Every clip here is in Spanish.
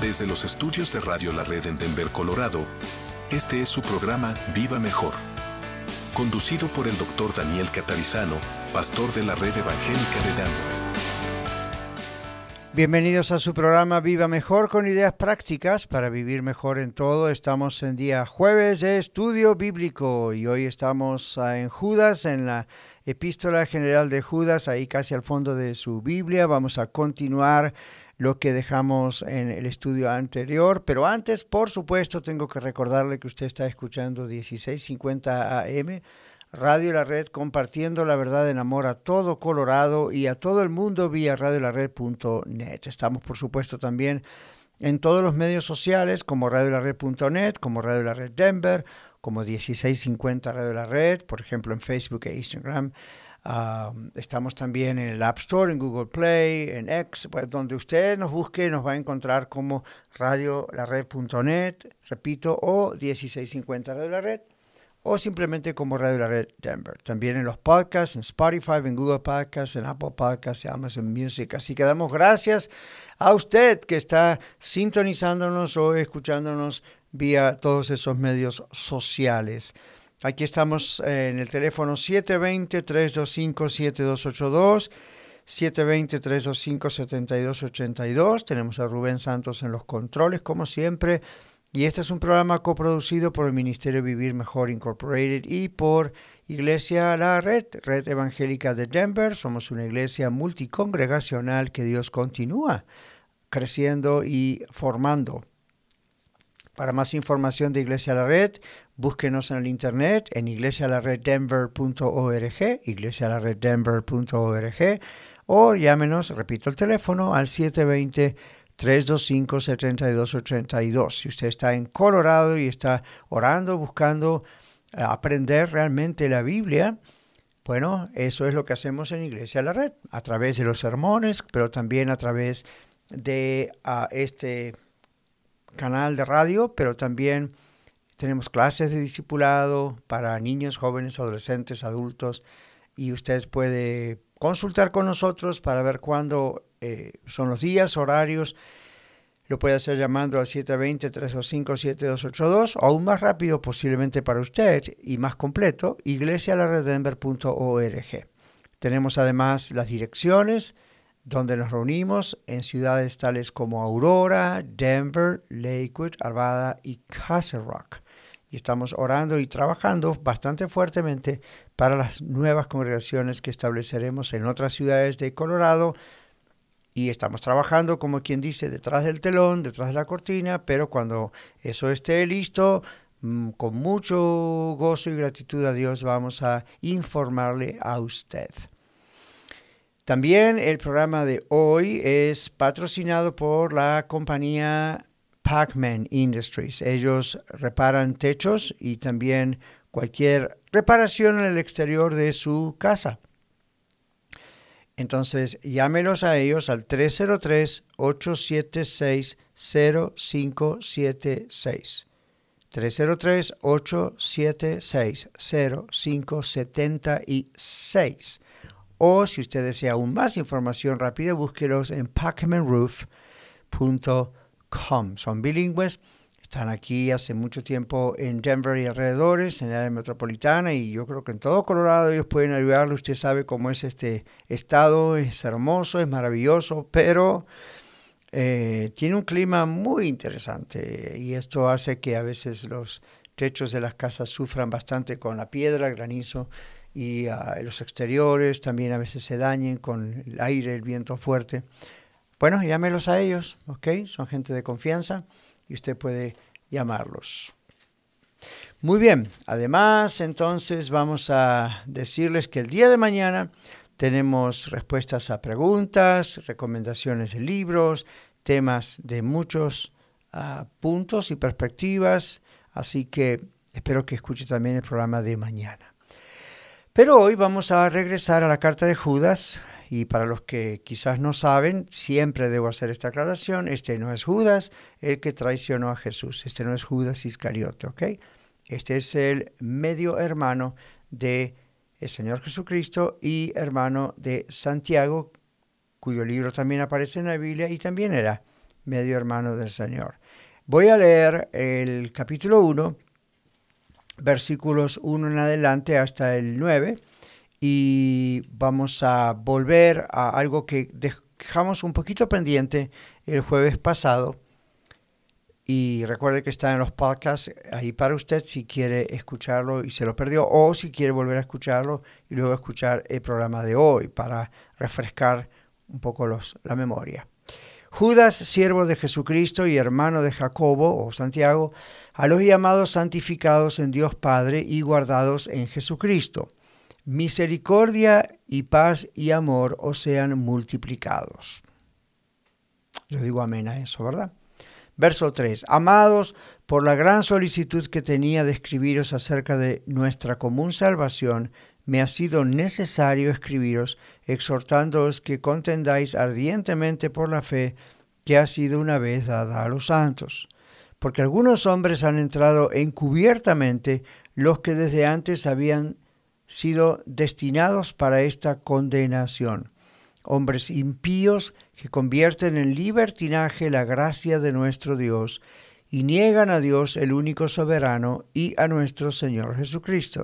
Desde los estudios de Radio La Red en Denver, Colorado, este es su programa Viva Mejor, conducido por el Dr. Daniel Catarizano, pastor de la Red Evangélica de Denver. Bienvenidos a su programa Viva Mejor, con ideas prácticas para vivir mejor en todo. Estamos en día jueves de estudio bíblico y hoy estamos en Judas, en la Epístola General de Judas, ahí casi al fondo de su Biblia. Vamos a continuar lo que dejamos en el estudio anterior, pero antes, por supuesto, tengo que recordarle que usted está escuchando 1650 AM, Radio La Red, compartiendo la verdad en amor a todo Colorado y a todo el mundo vía radiolared.net. Estamos, por supuesto, también en todos los medios sociales, como radiolared.net, como Radio La Red Denver, como 1650 Radio La Red, por ejemplo, en Facebook e Instagram. Estamos también en el App Store, en Google Play, en X, pues donde usted nos busque nos va a encontrar como radiolared.net, repito, o 1650 Radio La Red, o simplemente como Radio La Red Denver. También en los podcasts, en Spotify, en Google Podcasts, en Apple Podcasts, en Amazon Music. Así que damos gracias a usted que está sintonizándonos o escuchándonos vía todos esos medios sociales. Aquí estamos en el teléfono 720-325-7282, 720-325-7282. Tenemos a Rubén Santos en los controles, como siempre. Y este es un programa coproducido por el Ministerio Vivir Mejor Incorporated y por Iglesia La Red, Red Evangélica de Denver. Somos una iglesia multicongregacional que Dios continúa creciendo y formando. Para más información de Iglesia La Red, búsquenos en el internet en iglesialareddenver.org, iglesialareddenver.org, o llámenos, repito el teléfono, al 720-325-7282. Si usted está en Colorado y está orando, buscando aprender realmente la Biblia, bueno, eso es lo que hacemos en Iglesia La Red, a través de los sermones, pero también a través de este canal de radio, pero también tenemos clases de discipulado para niños, jóvenes, adolescentes, adultos, y usted puede consultar con nosotros para ver cuándo son los días, horarios. Lo puede hacer llamando al 720-325-7282 o aún más rápido posiblemente para usted y más completo, iglesialareddenver.org. Tenemos además las direcciones donde nos reunimos en ciudades tales como Aurora, Denver, Lakewood, Arvada y Castle Rock. Y estamos orando y trabajando bastante fuertemente para las nuevas congregaciones que estableceremos en otras ciudades de Colorado. Y estamos trabajando, como quien dice, detrás del telón, detrás de la cortina, pero cuando eso esté listo, con mucho gozo y gratitud a Dios, vamos a informarle a usted. También el programa de hoy es patrocinado por la compañía Pacman Industries. Ellos reparan techos y también cualquier reparación en el exterior de su casa. Entonces, llámenos a ellos al 303-876-0576. 303-876-0576. O si usted desea aún más información rápida, búsquelos en pacmanroof.com. Son bilingües, están aquí hace mucho tiempo en Denver y alrededores, en el área metropolitana, y yo creo que en todo Colorado ellos pueden ayudarle. Usted sabe cómo es este estado, es hermoso, es maravilloso, pero tiene un clima muy interesante y esto hace que a veces los techos de las casas sufran bastante con la piedra, el granizo, y los exteriores también a veces se dañen con el aire, el viento fuerte. Bueno, llámelos a ellos, ¿ok? Son gente de confianza y usted puede llamarlos. Muy bien, además entonces vamos a decirles que el día de mañana tenemos respuestas a preguntas, recomendaciones de libros, temas de muchos puntos y perspectivas, así que espero que escuche también el programa de mañana. Pero hoy vamos a regresar a la carta de Judas, y para los que quizás no saben, siempre debo hacer esta aclaración: este no es Judas el que traicionó a Jesús, este no es Judas Iscariote, ¿ok? Este es el medio hermano de el Señor Jesucristo y hermano de Santiago, cuyo libro también aparece en la Biblia y también era medio hermano del Señor. Voy a leer el capítulo 1, versículos 1 en adelante hasta el 9, y vamos a volver a algo que dejamos un poquito pendiente el jueves pasado. Y recuerde que está en los podcasts ahí para usted si quiere escucharlo y se lo perdió, o si quiere volver a escucharlo y luego escuchar el programa de hoy para refrescar un poco la memoria. Judas, siervo de Jesucristo y hermano de Jacobo o Santiago, a los llamados santificados en Dios Padre y guardados en Jesucristo. Misericordia y paz y amor os sean multiplicados. Yo digo amén a eso, ¿verdad? Verso 3. Amados, por la gran solicitud que tenía de escribiros acerca de nuestra común salvación, me ha sido necesario escribiros, exhortándoos que contendáis ardientemente por la fe que ha sido una vez dada a los santos. Porque algunos hombres han entrado encubiertamente, los que desde antes habían sido destinados para esta condenación. Hombres impíos que convierten en libertinaje la gracia de nuestro Dios y niegan a Dios el único soberano y a nuestro Señor Jesucristo.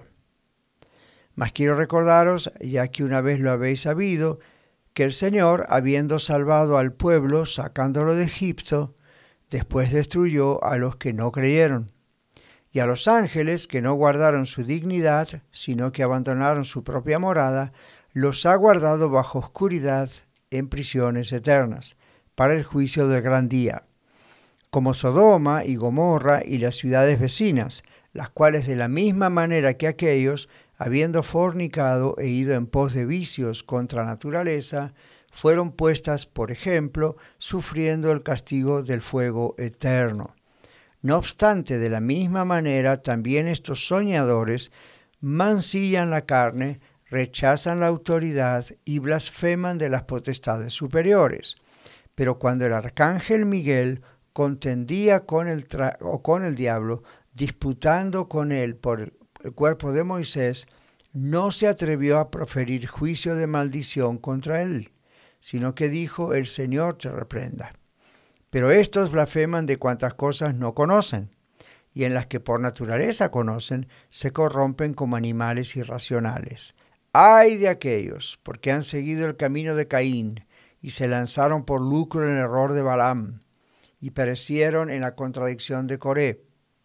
Mas quiero recordaros, ya que una vez lo habéis sabido, que el Señor, habiendo salvado al pueblo, sacándolo de Egipto, después destruyó a los que no creyeron, y a los ángeles que no guardaron su dignidad, sino que abandonaron su propia morada, los ha guardado bajo oscuridad en prisiones eternas, para el juicio del gran día, como Sodoma y Gomorra y las ciudades vecinas, las cuales de la misma manera que aquellos, habiendo fornicado e ido en pos de vicios contra naturaleza, fueron puestas por ejemplo, sufriendo el castigo del fuego eterno. No obstante, de la misma manera también estos soñadores mancillan la carne, rechazan la autoridad y blasfeman de las potestades superiores. Pero cuando el arcángel Miguel contendía con el diablo, disputando con él por el cuerpo de Moisés, no se atrevió a proferir juicio de maldición contra él, sino que dijo: el Señor te reprenda. Pero estos blasfeman de cuantas cosas no conocen, y en las que por naturaleza conocen, se corrompen como animales irracionales. ¡Ay de aquellos! Porque han seguido el camino de Caín, y se lanzaron por lucro en el error de Balaam, y perecieron en la contradicción de Coré.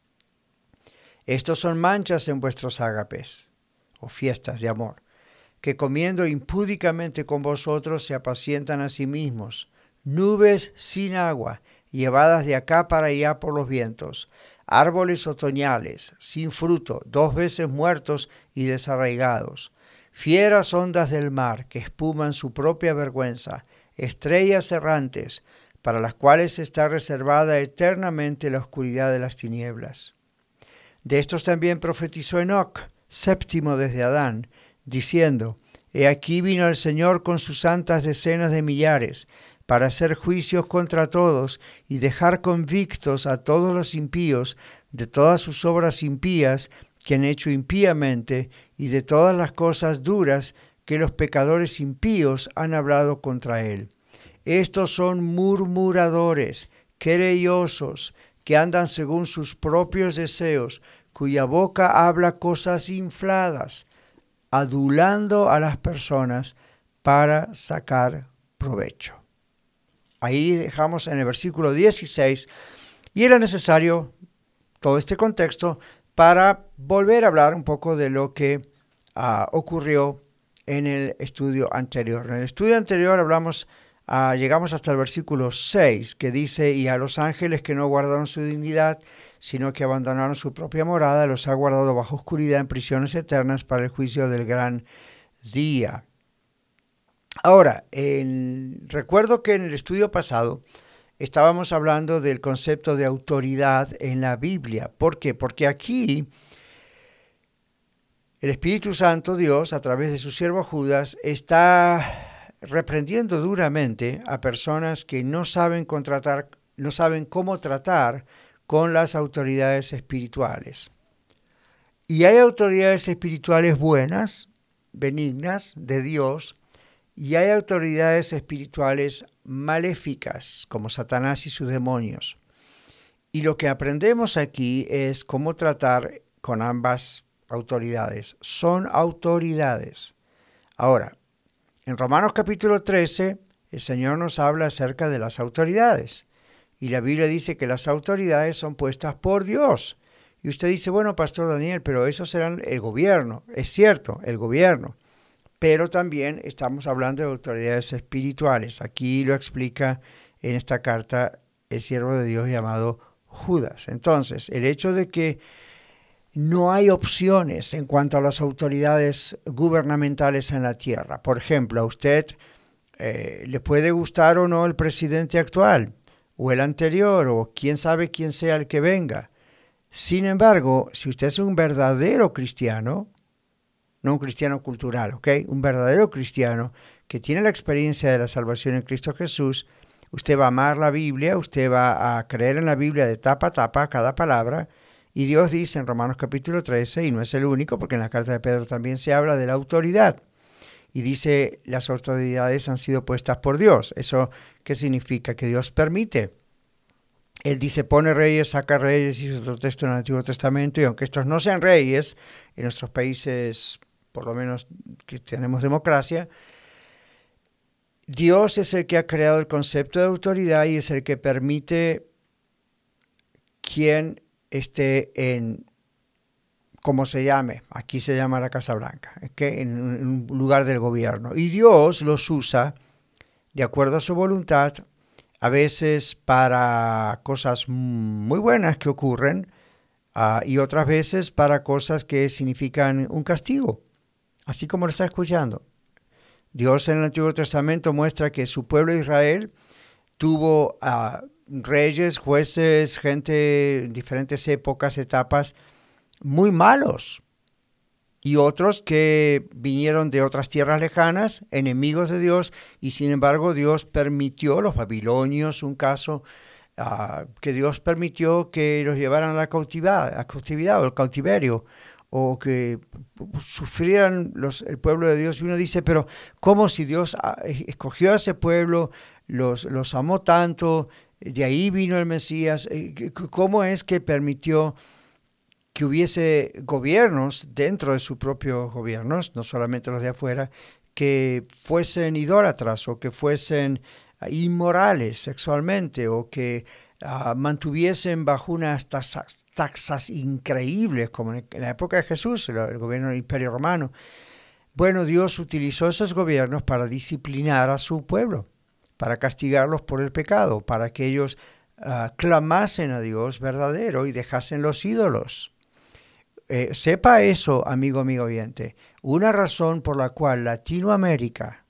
Estos son manchas en vuestros ágapes, o fiestas de amor, que comiendo impúdicamente con vosotros se apacientan a sí mismos, nubes sin agua, llevadas de acá para allá por los vientos, árboles otoñales, sin fruto, 2 veces muertos y desarraigados, fieras ondas del mar que espuman su propia vergüenza, estrellas errantes, para las cuales está reservada eternamente la oscuridad de las tinieblas. De estos también profetizó Enoc, séptimo desde Adán, diciendo: He aquí vino el Señor con sus santas decenas de millares, para hacer juicios contra todos y dejar convictos a todos los impíos de todas sus obras impías que han hecho impíamente y de todas las cosas duras que los pecadores impíos han hablado contra él. Estos son murmuradores, querellosos, que andan según sus propios deseos, cuya boca habla cosas infladas, adulando a las personas para sacar provecho. Ahí dejamos en el versículo 16, y era necesario todo este contexto para volver a hablar un poco de lo que ocurrió en el estudio anterior. En el estudio anterior llegamos hasta el versículo 6, que dice: y a los ángeles que no guardaron su dignidad, sino que abandonaron su propia morada, los ha guardado bajo oscuridad en prisiones eternas para el juicio del gran día. Ahora, recuerdo que en el estudio pasado estábamos hablando del concepto de autoridad en la Biblia. ¿Por qué? Porque aquí el Espíritu Santo, Dios, a través de su siervo Judas, está reprendiendo duramente a personas que no saben cómo tratar con las autoridades espirituales. Y hay autoridades espirituales buenas, benignas, de Dios, y hay autoridades espirituales maléficas, como Satanás y sus demonios. Y lo que aprendemos aquí es cómo tratar con ambas autoridades. Son autoridades. Ahora, en Romanos capítulo 13, el Señor nos habla acerca de las autoridades. Y la Biblia dice que las autoridades son puestas por Dios. Y usted dice, bueno, Pastor Daniel, pero esos serán el gobierno. Es cierto, el gobierno. Pero también estamos hablando de autoridades espirituales. Aquí lo explica en esta carta el siervo de Dios llamado Judas. Entonces, el hecho de que no hay opciones en cuanto a las autoridades gubernamentales en la tierra. Por ejemplo, a usted le puede gustar o no el presidente actual, o el anterior, o quién sabe quién sea el que venga. Sin embargo, si usted es un verdadero cristiano, no un cristiano cultural, ¿ok? Un verdadero cristiano que tiene la experiencia de la salvación en Cristo Jesús, usted va a amar la Biblia, usted va a creer en la Biblia de tapa a tapa, cada palabra, y Dios dice en Romanos capítulo 13, y no es el único, porque en la carta de Pedro también se habla de la autoridad, y dice, las autoridades han sido puestas por Dios. ¿Eso qué significa? Que Dios permite. Él dice, pone reyes, saca reyes, y otro texto en el Antiguo Testamento, y aunque estos no sean reyes, en nuestros países, por lo menos que tenemos democracia, Dios es el que ha creado el concepto de autoridad y es el que permite quien esté en, como se llame, aquí se llama la Casa Blanca, ¿okay? En un lugar del gobierno. Y Dios los usa de acuerdo a su voluntad, a veces para cosas muy buenas que ocurren y otras veces para cosas que significan un castigo, así como lo está escuchando. Dios en el Antiguo Testamento muestra que su pueblo Israel tuvo reyes, jueces, gente en diferentes épocas, etapas, muy malos. Y otros que vinieron de otras tierras lejanas, enemigos de Dios, y sin embargo Dios permitió, los babilonios, un caso, que Dios permitió que los llevaran a la cautividad o el cautiverio, o que sufrieran el pueblo de Dios. Y uno dice, pero ¿cómo si Dios escogió a ese pueblo, los amó tanto, de ahí vino el Mesías? ¿Cómo es que permitió que hubiese gobiernos dentro de sus propios gobiernos, no solamente los de afuera, que fuesen idólatras o que fuesen inmorales sexualmente o que mantuviesen bajo unas taxas increíbles, como en la época de Jesús, el gobierno del Imperio Romano? Bueno, Dios utilizó esos gobiernos para disciplinar a su pueblo, para castigarlos por el pecado, para que ellos clamasen a Dios verdadero y dejasen los ídolos. Sepa eso, amigo oyente, una razón por la cual Latinoamérica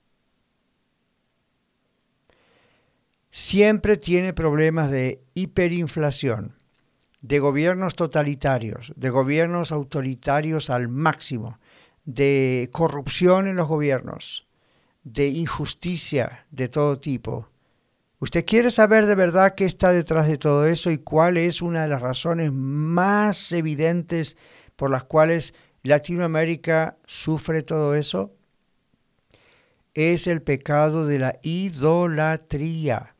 siempre tiene problemas de hiperinflación, de gobiernos totalitarios, de gobiernos autoritarios al máximo, de corrupción en los gobiernos, de injusticia de todo tipo. ¿Usted quiere saber de verdad qué está detrás de todo eso y cuál es una de las razones más evidentes por las cuales Latinoamérica sufre todo eso? Es el pecado de la idolatría.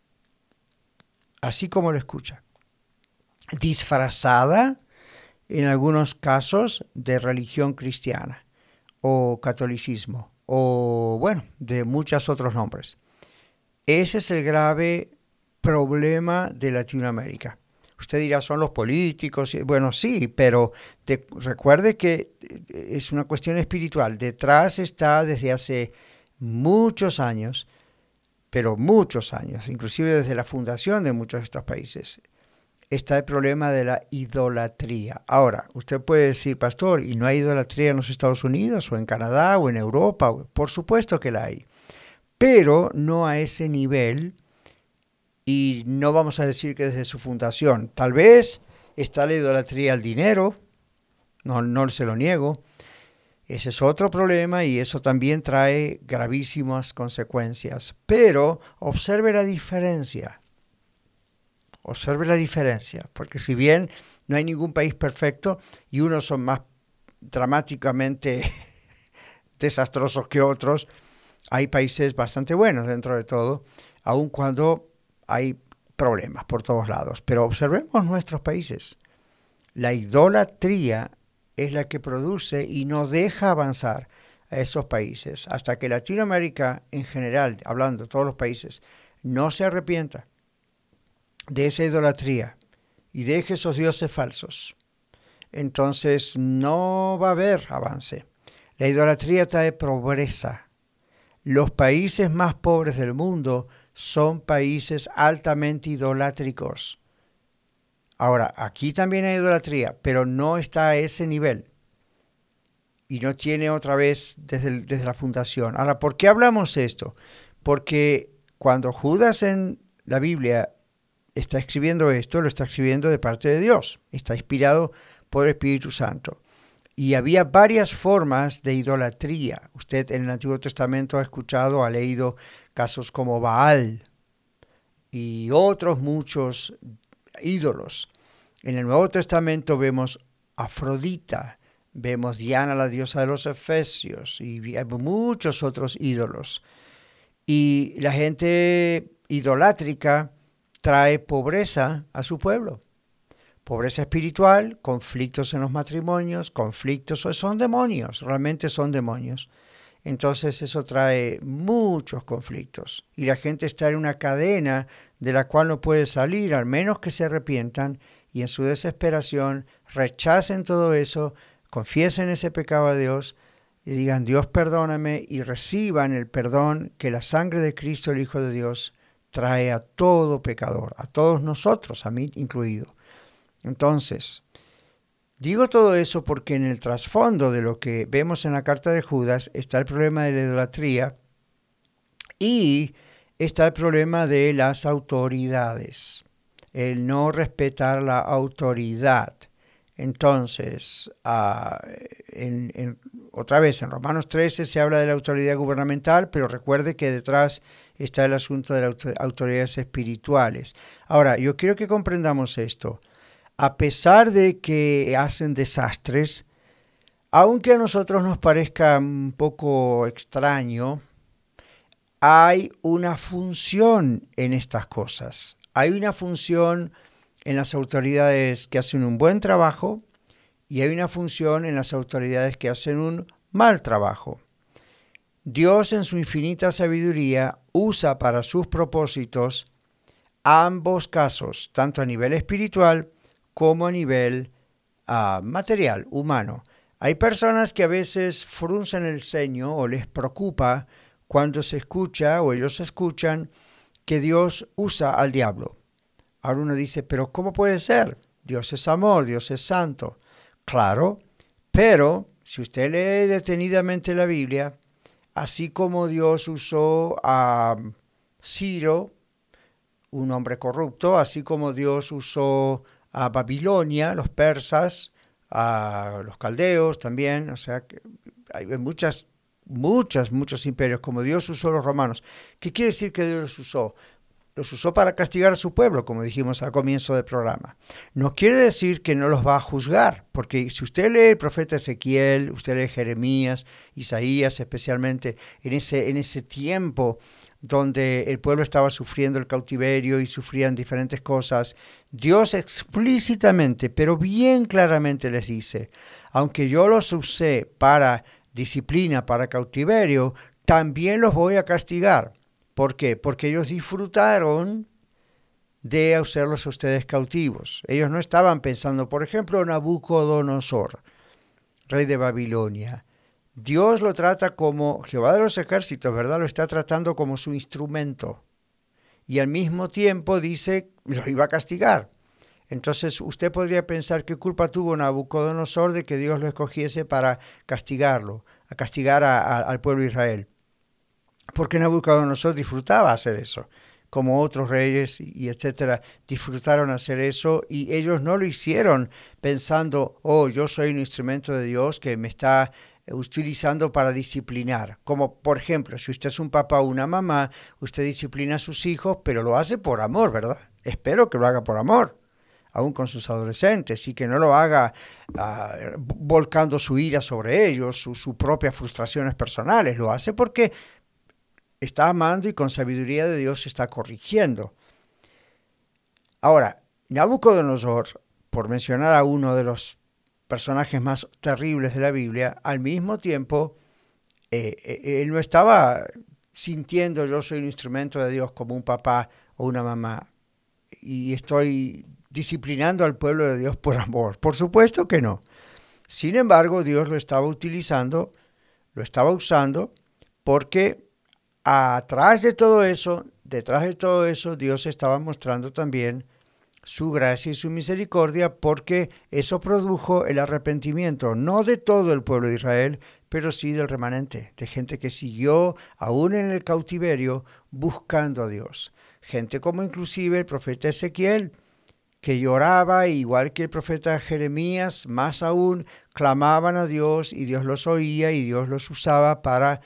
Así como lo escucha. Disfrazada, en algunos casos, de religión cristiana o catolicismo o, bueno, de muchos otros nombres. Ese es el grave problema de Latinoamérica. Usted dirá, son los políticos. Bueno, sí, pero recuerde que es una cuestión espiritual. Detrás está desde hace muchos años, pero muchos años, inclusive desde la fundación de muchos de estos países, está el problema de la idolatría. Ahora, usted puede decir, pastor, ¿y no hay idolatría en los Estados Unidos o en Canadá o en Europa? Por supuesto que la hay, pero no a ese nivel. Y no vamos a decir que desde su fundación. Tal vez está la idolatría al dinero, no se lo niego. Ese es otro problema y eso también trae gravísimas consecuencias. Pero observe la diferencia. Observe la diferencia, porque si bien no hay ningún país perfecto y unos son más dramáticamente desastrosos que otros, hay países bastante buenos dentro de todo, aun cuando hay problemas por todos lados. Pero observemos nuestros países. La idolatría es la que produce y no deja avanzar a esos países, hasta que Latinoamérica en general, hablando de todos los países, no se arrepienta de esa idolatría y deje esos dioses falsos. Entonces no va a haber avance. La idolatría trae pobreza. Los países más pobres del mundo son países altamente idolátricos. Ahora, aquí también hay idolatría, pero no está a ese nivel. Y no tiene otra vez desde la fundación. Ahora, ¿por qué hablamos esto? Porque cuando Judas en la Biblia está escribiendo esto, lo está escribiendo de parte de Dios. Está inspirado por el Espíritu Santo. Y había varias formas de idolatría. Usted en el Antiguo Testamento ha escuchado, ha leído casos como Baal y otros muchos ídolos. En el Nuevo Testamento vemos Afrodita, vemos Diana, la diosa de los Efesios, y muchos otros ídolos. Y la gente idolátrica trae pobreza a su pueblo. Pobreza espiritual, conflictos en los matrimonios, conflictos, son demonios, realmente son demonios. Entonces eso trae muchos conflictos y la gente está en una cadena de la cual no puede salir, al menos que se arrepientan y en su desesperación rechacen todo eso, confiesen ese pecado a Dios y digan, Dios perdóname, y reciban el perdón que la sangre de Cristo, el Hijo de Dios, trae a todo pecador, a todos nosotros, a mí incluido. Entonces, digo todo eso porque en el trasfondo de lo que vemos en la carta de Judas está el problema de la idolatría y está el problema de las autoridades, el no respetar la autoridad. Entonces, otra vez, en Romanos 13 se habla de la autoridad gubernamental, pero recuerde que detrás está el asunto de las autoridades espirituales. Ahora, yo quiero que comprendamos esto. A pesar de que hacen desastres, aunque a nosotros nos parezca un poco extraño, hay una función en estas cosas. Hay una función en las autoridades que hacen un buen trabajo y hay una función en las autoridades que hacen un mal trabajo. Dios en su infinita sabiduría usa para sus propósitos ambos casos, tanto a nivel espiritual como a nivel material, humano. Hay personas que a veces fruncen el ceño o les preocupa cuando se escucha o ellos escuchan que Dios usa al diablo. Ahora uno dice, pero ¿cómo puede ser? Dios es amor, Dios es santo. Claro, pero si usted lee detenidamente la Biblia, así como Dios usó a Ciro, un hombre corrupto, así como Dios usó a Babilonia, los persas, a los caldeos también, o sea, que hay muchos imperios, como Dios usó a los romanos. ¿Qué quiere decir que Dios los usó? Los usó para castigar a su pueblo, como dijimos al comienzo del programa. No quiere decir que no los va a juzgar, porque si usted lee el profeta Ezequiel, usted lee Jeremías, Isaías, especialmente en ese tiempo donde el pueblo estaba sufriendo el cautiverio y sufrían diferentes cosas, Dios explícitamente, pero bien claramente les dice, aunque yo los usé para disciplina, para cautiverio, también los voy a castigar. ¿Por qué? Porque ellos disfrutaron de hacerlos a ustedes cautivos. Ellos no estaban pensando, por ejemplo, Nabucodonosor, rey de Babilonia. Dios lo trata como Jehová de los ejércitos, ¿verdad? Lo está tratando como su instrumento. Y al mismo tiempo dice, lo iba a castigar. Entonces usted podría pensar qué culpa tuvo Nabucodonosor de que Dios lo escogiese para castigarlo, a castigar al pueblo de Israel. Porque Nabucodonosor disfrutaba hacer eso, como otros reyes y etcétera, disfrutaron hacer eso y ellos no lo hicieron pensando, oh, yo soy un instrumento de Dios que me está utilizando para disciplinar. Como por ejemplo, si usted es un papá o una mamá, usted disciplina a sus hijos, pero lo hace por amor, ¿verdad? Espero que lo haga por amor, aún con sus adolescentes, y que no lo haga volcando su ira sobre ellos, sus propias frustraciones personales. Lo hace porque está amando y con sabiduría de Dios está corrigiendo. Ahora, Nabucodonosor, por mencionar a uno de los personajes más terribles de la Biblia, al mismo tiempo, él no estaba sintiendo yo soy un instrumento de Dios como un papá o una mamá y estoy disciplinando al pueblo de Dios por amor. Por supuesto que no. Sin embargo, Dios lo estaba utilizando, lo estaba usando, porque detrás de todo eso, Dios estaba mostrando también su gracia y su misericordia, porque eso produjo el arrepentimiento, no de todo el pueblo de Israel, pero sí del remanente, de gente que siguió aún en el cautiverio buscando a Dios. Gente como inclusive el profeta Ezequiel, que lloraba, igual que el profeta Jeremías, más aún, clamaban a Dios y Dios los oía y Dios los usaba para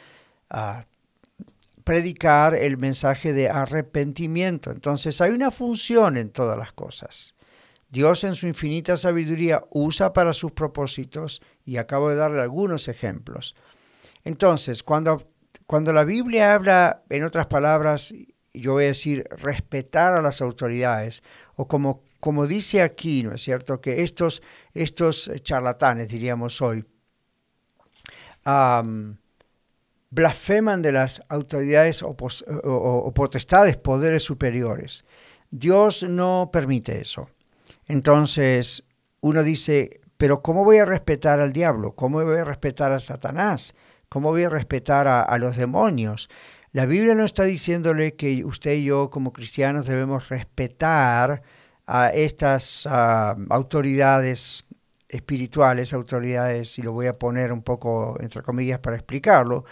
predicar el mensaje de arrepentimiento. Entonces hay una función en todas las cosas. Dios en su infinita sabiduría usa para sus propósitos y acabo de darle algunos ejemplos. Entonces, cuando la Biblia habla, en otras palabras, yo voy a decir respetar a las autoridades, o como dice aquí, ¿no es cierto?, que estos charlatanes, diríamos hoy, blasfeman de las autoridades o potestades, poderes superiores. Dios no permite eso. Entonces, uno dice, pero ¿cómo voy a respetar al diablo? ¿Cómo voy a respetar a Satanás? ¿Cómo voy a respetar a los demonios? La Biblia no está diciéndole que usted y yo como cristianos debemos respetar a estas autoridades espirituales, autoridades, y lo voy a poner un poco entre comillas para explicarlo.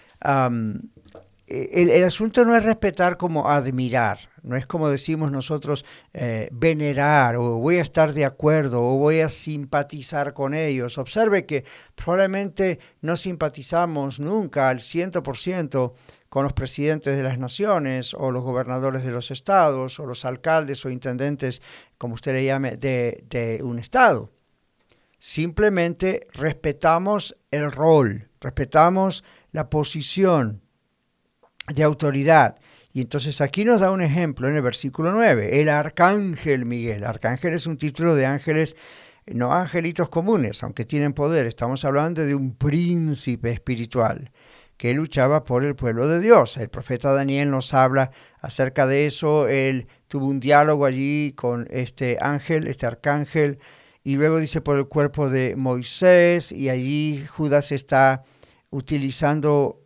El asunto no es respetar como admirar, no es como decimos nosotros venerar o voy a estar de acuerdo o voy a simpatizar con ellos. Observe que probablemente no simpatizamos nunca al 100% con los presidentes de las naciones o los gobernadores de los estados o los alcaldes o intendentes, como usted le llame, de un estado. Simplemente respetamos el rol, respetamos la posición de autoridad. Y entonces aquí nos da un ejemplo en el versículo 9, el arcángel Miguel. Arcángel es un título de ángeles, no angelitos comunes, aunque tienen poder. Estamos hablando de un príncipe espiritual que luchaba por el pueblo de Dios. El profeta Daniel nos habla acerca de eso. Él tuvo un diálogo allí con este ángel, este arcángel, y luego dice por el cuerpo de Moisés, y allí Judas está utilizando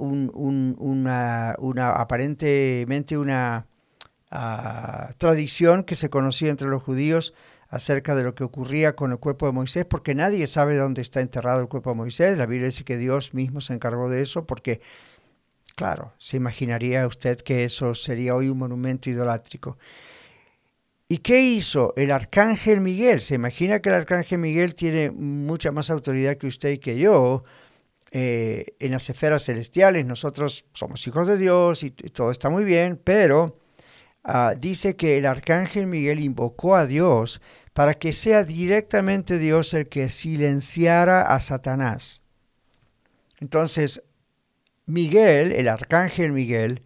aparentemente una tradición que se conocía entre los judíos acerca de lo que ocurría con el cuerpo de Moisés, porque nadie sabe dónde está enterrado el cuerpo de Moisés. La Biblia dice que Dios mismo se encargó de eso, porque, claro, se imaginaría usted que eso sería hoy un monumento idolátrico. ¿Y qué hizo el arcángel Miguel? Se imagina que el arcángel Miguel tiene mucha más autoridad que usted y que yo en las esferas celestiales. Nosotros somos hijos de Dios y todo está muy bien, pero dice que el arcángel Miguel invocó a Dios para que sea directamente Dios el que silenciara a Satanás. Entonces, Miguel, el arcángel Miguel,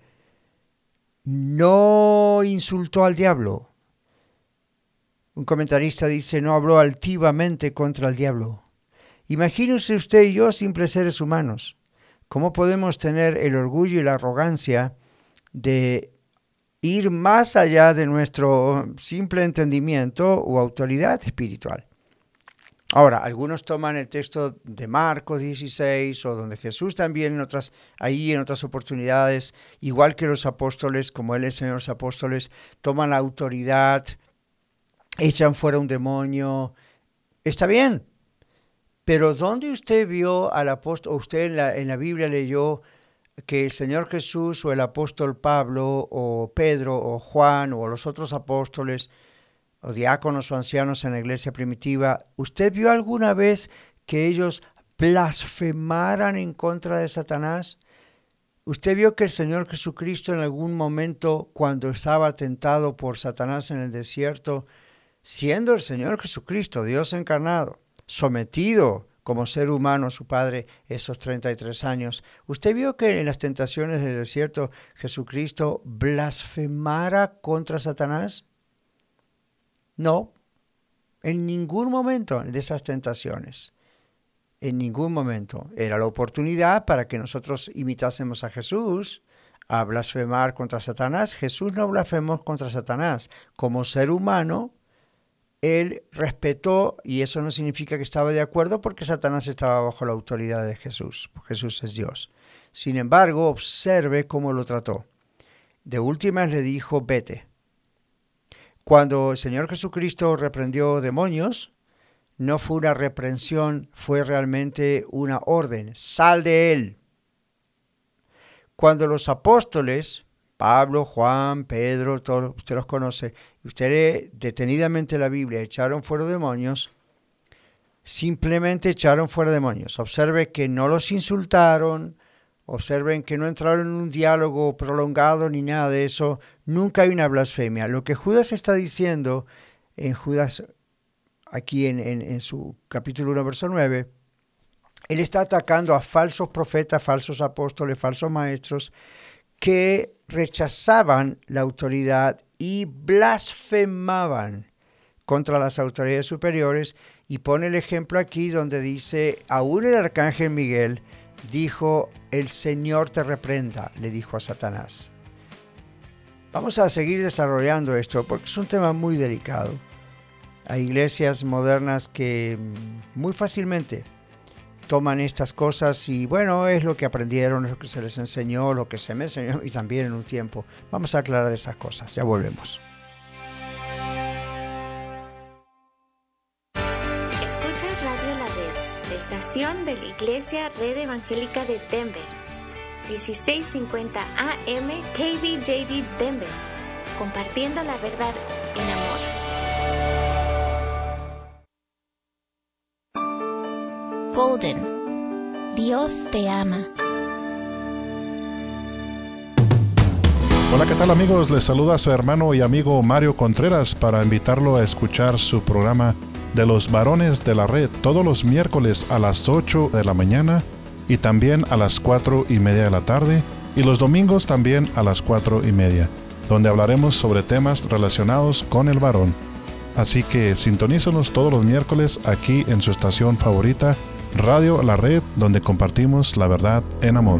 no insultó al diablo. Un comentarista dice, no habló altivamente contra el diablo. Imagínese usted y yo, simples seres humanos, ¿cómo podemos tener el orgullo y la arrogancia de ir más allá de nuestro simple entendimiento o autoridad espiritual? Ahora, algunos toman el texto de Marcos 16 o donde Jesús también en otras oportunidades, igual que los apóstoles, como Él enseñó a los apóstoles, toman la autoridad, echan fuera un demonio. Está bien. Pero ¿dónde usted vio al apóstol, o usted en la Biblia leyó que el Señor Jesús o el apóstol Pablo o Pedro o Juan o los otros apóstoles o diáconos o ancianos en la iglesia primitiva, usted vio alguna vez que ellos blasfemaran en contra de Satanás? ¿Usted vio que el Señor Jesucristo en algún momento, cuando estaba tentado por Satanás en el desierto, siendo el Señor Jesucristo, Dios encarnado, sometido como ser humano a su padre esos 33 años. ¿Usted vio que en las tentaciones del desierto Jesucristo blasfemara contra Satanás? No, en ningún momento de esas tentaciones. En ningún momento. Era la oportunidad para que nosotros imitásemos a Jesús a blasfemar contra Satanás. Jesús no blasfemó contra Satanás. Como ser humano, él respetó, y eso no significa que estaba de acuerdo porque Satanás estaba bajo la autoridad de Jesús. Jesús es Dios. Sin embargo, observe cómo lo trató. De últimas le dijo, vete. Cuando el Señor Jesucristo reprendió demonios, no fue una reprensión, fue realmente una orden. Sal de él. Cuando los apóstoles, Pablo, Juan, Pedro, todos usted los conoce, y usted lee detenidamente la Biblia, echaron fuera demonios, simplemente echaron fuera demonios. Observe que no los insultaron, observen que no entraron en un diálogo prolongado ni nada de eso. Nunca hay una blasfemia. Lo que Judas está diciendo en Judas, aquí en su capítulo 1, verso 9, él está atacando a falsos profetas, falsos apóstoles, falsos maestros que rechazaban la autoridad y blasfemaban contra las autoridades superiores, y pone el ejemplo aquí donde dice, aún el arcángel Miguel dijo, el Señor te reprenda, le dijo a Satanás. Vamos a seguir desarrollando esto porque es un tema muy delicado. Hay iglesias modernas que muy fácilmente toman estas cosas y bueno, es lo que aprendieron, es lo que se les enseñó, lo que se me enseñó y también en un tiempo. Vamos a aclarar esas cosas, ya volvemos. Escuchas Radio La Red, la estación de la Iglesia Red Evangélica de Denver, 1650 AM KBJD Denver, compartiendo la verdad en amor. Golden, Dios te ama. Hola, ¿qué tal amigos? Les saluda su hermano y amigo Mario Contreras para invitarlo a escuchar su programa de los varones de la red todos los miércoles a las 8 de la mañana y también a las 4:30 de la tarde y los domingos también a las 4:30, donde hablaremos sobre temas relacionados con el varón. Así que sintonízanos todos los miércoles aquí en su estación favorita, Radio La Red, donde compartimos la verdad en amor.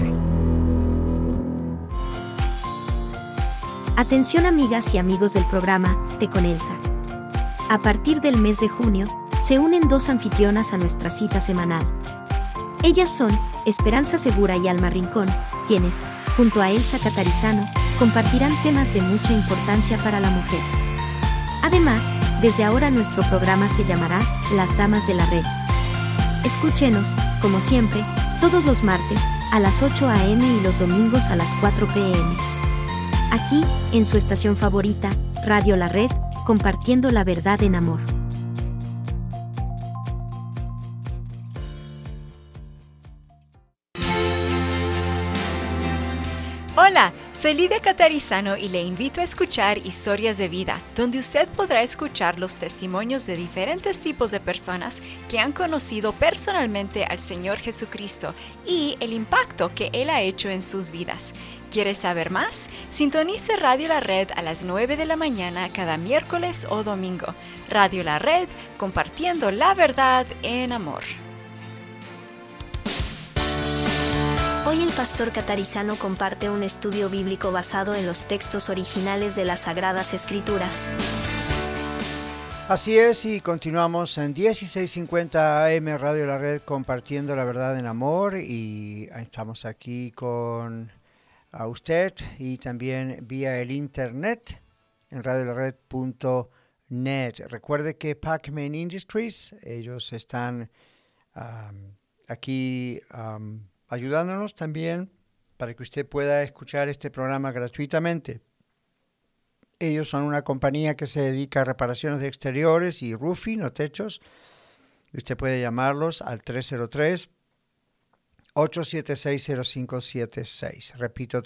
Atención amigas y amigos del programa Té con Elsa. A partir del mes de junio, se unen dos anfitrionas a nuestra cita semanal. Ellas son Esperanza Segura y Alma Rincón, quienes, junto a Elsa Catarizano, compartirán temas de mucha importancia para la mujer. Además, desde ahora nuestro programa se llamará Las Damas de la Red. Escúchenos, como siempre, todos los martes a las 8 a.m. y los domingos a las 4 p.m. Aquí, en su estación favorita, Radio La Red, compartiendo la verdad en amor. Hola, soy Lidia Catarizano y le invito a escuchar Historias de Vida, donde usted podrá escuchar los testimonios de diferentes tipos de personas que han conocido personalmente al Señor Jesucristo y el impacto que Él ha hecho en sus vidas. ¿Quiere saber más? Sintonice Radio La Red a las 9 de la mañana cada miércoles o domingo. Radio La Red, compartiendo la verdad en amor. Hoy el pastor Catarizano comparte un estudio bíblico basado en los textos originales de las Sagradas Escrituras. Así es, y continuamos en 1650 AM Radio La Red compartiendo la verdad en amor, y estamos aquí con a usted y también vía el internet en radiolared.net. Recuerde que Pac-Man Industries, ellos están aquí ayudándonos también para que usted pueda escuchar este programa gratuitamente. Ellos son una compañía que se dedica a reparaciones de exteriores y roofing o techos. Usted puede llamarlos al 303-876-0576. Repito,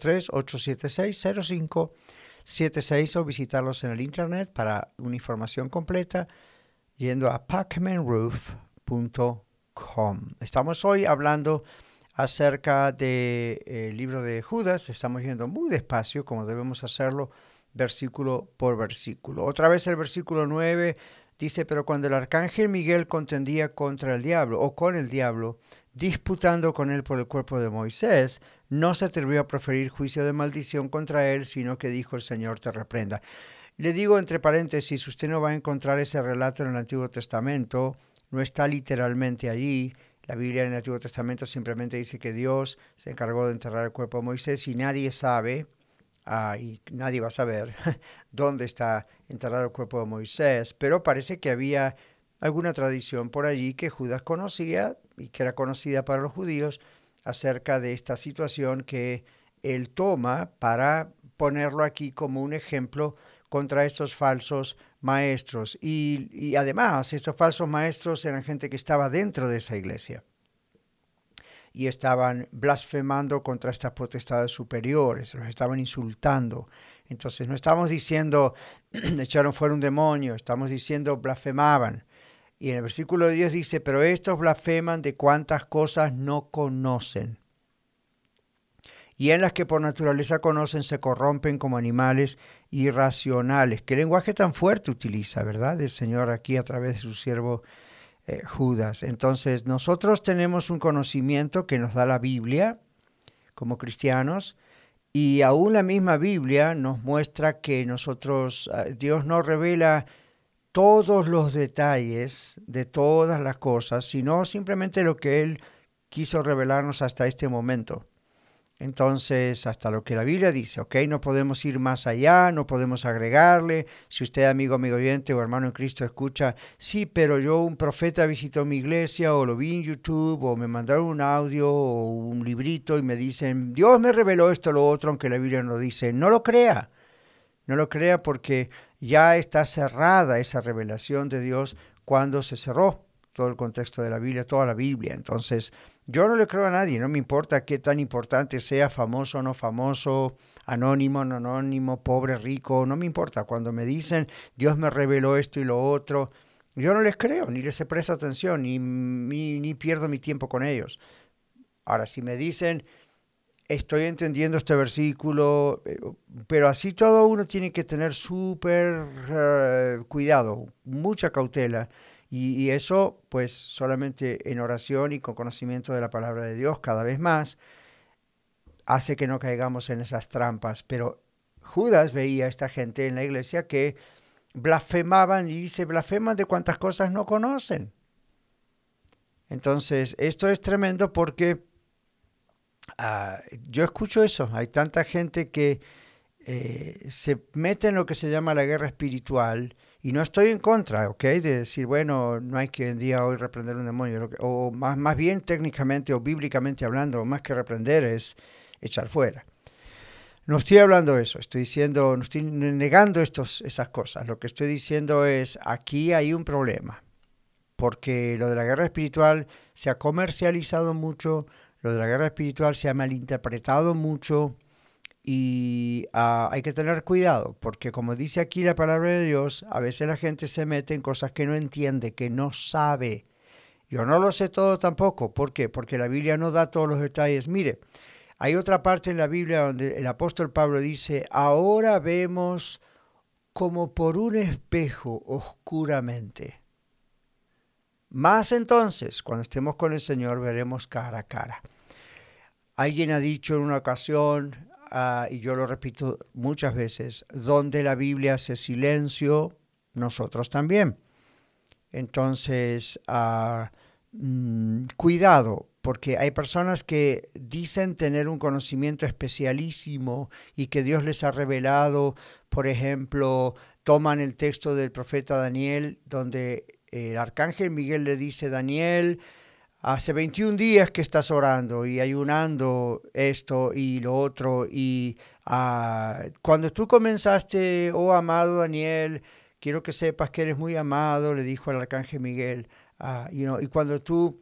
303-876-0576 o visitarlos en el internet para una información completa yendo a pacmanroof.com. Estamos hoy hablando acerca del libro de Judas. Estamos yendo muy despacio, como debemos hacerlo, versículo por versículo. Otra vez el versículo 9 dice, pero cuando el arcángel Miguel contendía contra el diablo, o con el diablo, disputando con él por el cuerpo de Moisés, no se atrevió a proferir juicio de maldición contra él, sino que dijo, el Señor te reprenda. Le digo entre paréntesis, usted no va a encontrar ese relato en el Antiguo Testamento, no está literalmente allí. La Biblia en el Antiguo Testamento simplemente dice que Dios se encargó de enterrar el cuerpo de Moisés y nadie sabe, y nadie va a saber dónde está enterrado el cuerpo de Moisés, pero parece que había alguna tradición por allí que Judas conocía y que era conocida para los judíos acerca de esta situación que él toma para ponerlo aquí como un ejemplo contra estos falsos maestros. Y además, estos falsos maestros eran gente que estaba dentro de esa iglesia y estaban blasfemando contra estas potestades superiores, los estaban insultando. Entonces no estamos diciendo echaron fuera un demonio, estamos diciendo blasfemaban. Y en el versículo 10 dice, pero estos blasfeman de cuantas cosas no conocen. Y en las que por naturaleza conocen se corrompen como animales irracionales. Qué lenguaje tan fuerte utiliza, ¿verdad? El Señor aquí a través de su siervo Judas. Entonces, nosotros tenemos un conocimiento que nos da la Biblia como cristianos, y aún la misma Biblia nos muestra que Dios no revela todos los detalles de todas las cosas, sino simplemente lo que Él quiso revelarnos hasta este momento. Entonces, hasta lo que la Biblia dice, ¿ok? No podemos ir más allá, no podemos agregarle. Si usted, amigo oyente o hermano en Cristo, escucha, sí, pero un profeta visitó mi iglesia, o lo vi en YouTube, o me mandaron un audio o un librito y me dicen, Dios me reveló esto o lo otro, aunque la Biblia no lo dice. No lo crea. No lo crea porque ya está cerrada esa revelación de Dios cuando se cerró todo el contexto de la Biblia, toda la Biblia. Entonces, yo no le creo a nadie, no me importa qué tan importante sea, famoso o no famoso, anónimo o no anónimo, pobre, rico, no me importa. Cuando me dicen, Dios me reveló esto y lo otro, yo no les creo, ni les presto atención, ni pierdo mi tiempo con ellos. Ahora, si me dicen, estoy entendiendo este versículo, pero así todo uno tiene que tener súper cuidado, mucha cautela. Y eso, pues, solamente en oración y con conocimiento de la palabra de Dios cada vez más, hace que no caigamos en esas trampas. Pero Judas veía a esta gente en la iglesia que blasfemaban, y dice, blasfeman de cuantas cosas no conocen. Entonces, esto es tremendo porque yo escucho eso. Hay tanta gente que se mete en lo que se llama la guerra espiritual. Y no estoy en contra, ¿ok? De decir, bueno, no hay que hoy en día reprender un demonio. O más bien técnicamente o bíblicamente hablando, más que reprender es echar fuera. No estoy hablando de eso, no estoy negando esas cosas. Lo que estoy diciendo es, aquí hay un problema. Porque lo de la guerra espiritual se ha comercializado mucho, lo de la guerra espiritual se ha malinterpretado mucho. Y hay que tener cuidado, porque como dice aquí la palabra de Dios, a veces la gente se mete en cosas que no entiende, que no sabe. Yo no lo sé todo tampoco. ¿Por qué? Porque la Biblia no da todos los detalles. Mire, hay otra parte en la Biblia donde el apóstol Pablo dice, ahora vemos como por un espejo oscuramente. Más entonces, cuando estemos con el Señor, veremos cara a cara. Alguien ha dicho en una ocasión, y yo lo repito muchas veces, donde la Biblia hace silencio, nosotros también. Entonces, cuidado, porque hay personas que dicen tener un conocimiento especialísimo y que Dios les ha revelado. Por ejemplo, toman el texto del profeta Daniel, donde el arcángel Miguel le dice, Daniel, hace 21 días que estás orando y ayunando esto y lo otro, y cuando tú comenzaste, oh amado Daniel, quiero que sepas que eres muy amado, le dijo al arcángel Miguel, y cuando tú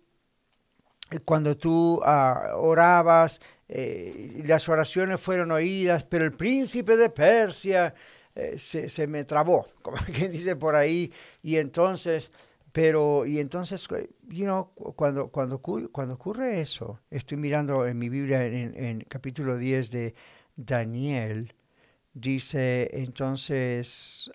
orabas, las oraciones fueron oídas, pero el príncipe de Persia se me trabó, como quien dice por ahí, y entonces Pero, y entonces, cuando ocurre eso, estoy mirando en mi Biblia en capítulo 10 de Daniel, dice entonces,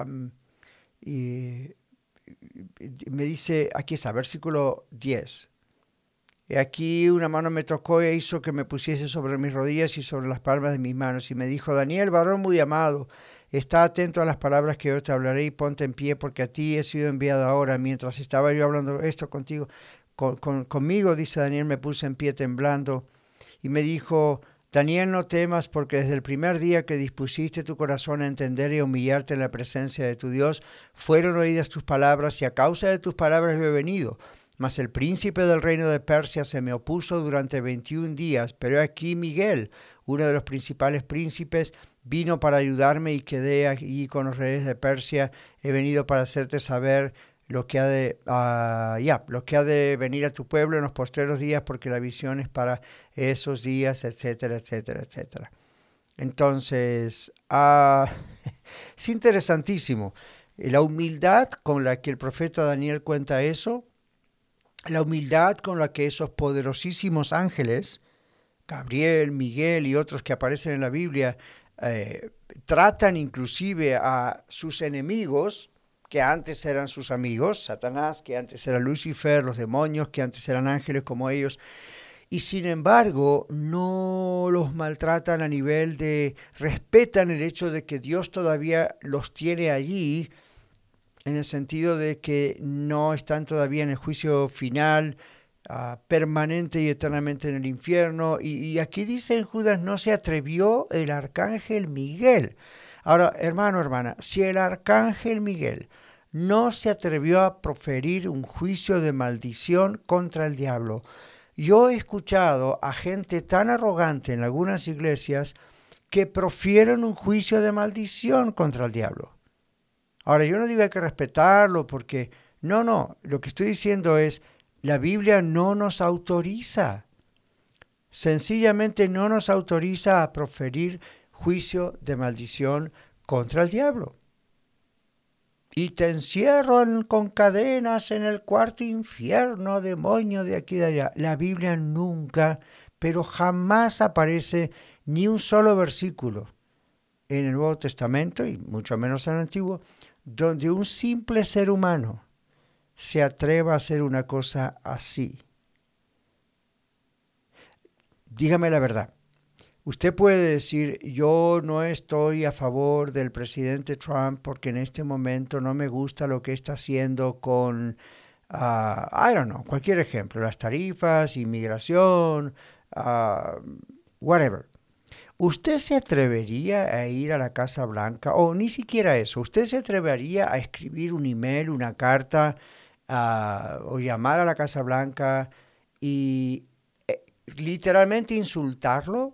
y me dice, aquí está, versículo 10. Y aquí una mano me tocó e hizo que me pusiese sobre mis rodillas y sobre las palmas de mis manos. Y me dijo, Daniel, varón muy amado, está atento a las palabras que yo te hablaré y ponte en pie, porque a ti he sido enviado ahora. Mientras estaba yo hablando esto contigo, conmigo, dice Daniel, me puse en pie temblando. Y me dijo, Daniel, no temas, porque desde el primer día que dispusiste tu corazón a entender y a humillarte en la presencia de tu Dios, fueron oídas tus palabras, y a causa de tus palabras yo he venido. Mas el príncipe del reino de Persia se me opuso durante 21 días, pero aquí Miguel, uno de los principales príncipes, vino para ayudarme y quedé aquí con los reyes de Persia. He venido para hacerte saber lo que ha de venir a tu pueblo en los postreros días, porque la visión es para esos días, etcétera, etcétera, etcétera. Entonces, es interesantísimo la humildad con la que el profeta Daniel cuenta eso, la humildad con la que esos poderosísimos ángeles, Gabriel, Miguel y otros que aparecen en la Biblia, tratan inclusive a sus enemigos, que antes eran sus amigos, Satanás, que antes era Lucifer, los demonios, que antes eran ángeles como ellos, y sin embargo no los maltratan a nivel de, respetan el hecho de que Dios todavía los tiene allí, en el sentido de que no están todavía en el juicio final, permanente y eternamente en el infierno. Y aquí dice en Judas, no se atrevió el arcángel Miguel. Ahora, hermano, hermana, si el arcángel Miguel no se atrevió a proferir un juicio de maldición contra el diablo, yo he escuchado a gente tan arrogante en algunas iglesias que profieren un juicio de maldición contra el diablo. Ahora, yo no digo que hay que respetarlo porque, no, lo que estoy diciendo es, la Biblia no nos autoriza, sencillamente no nos autoriza a proferir juicio de maldición contra el diablo. Y te encierro con cadenas en el cuarto infierno, demonio de aquí y de allá. La Biblia nunca, pero jamás aparece ni un solo versículo en el Nuevo Testamento, y mucho menos en el Antiguo, donde un simple ser humano se atreva a hacer una cosa así. Dígame la verdad. Usted puede decir, yo no estoy a favor del presidente Trump porque en este momento no me gusta lo que está haciendo con, cualquier ejemplo, las tarifas, inmigración, whatever. ¿Usted se atrevería a ir a la Casa Blanca? O ni siquiera eso. ¿Usted se atrevería a escribir un email, una carta, o llamar a la Casa Blanca y literalmente insultarlo?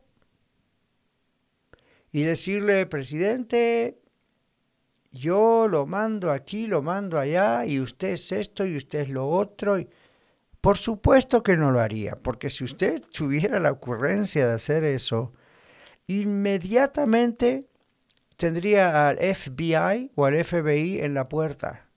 Y decirle, presidente, yo lo mando aquí, lo mando allá, y usted es esto y usted es lo otro. Por supuesto que no lo haría, porque si usted tuviera la ocurrencia de hacer eso, inmediatamente tendría al FBI o al FBI en la puerta.